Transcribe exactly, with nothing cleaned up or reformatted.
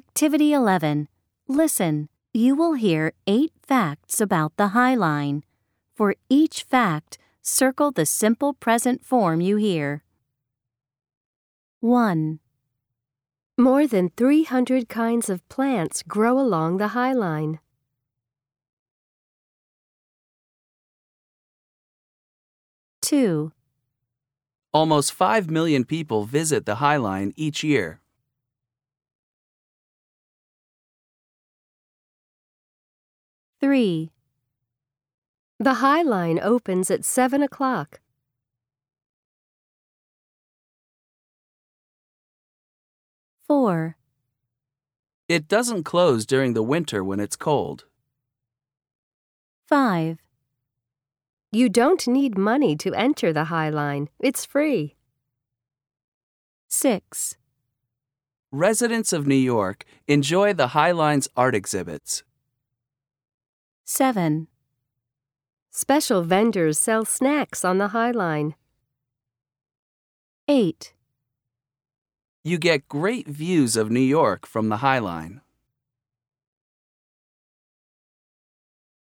Activity eleven. Listen. You will hear eight facts about the High Line. For each fact, circle the simple present form you hear. one. More than three hundred kinds of plants grow along the High Line. two. Almost five million people visit the High Line each year. three. The High Line opens at seven o'clock. four. It doesn't close during the winter when it's cold. five. You don't need money to enter the High Line. It's free. six. Residents of New York enjoy the High Line's art exhibits. seven. Special vendors sell snacks on the High Line. eight. You get great views of New York from the High Line.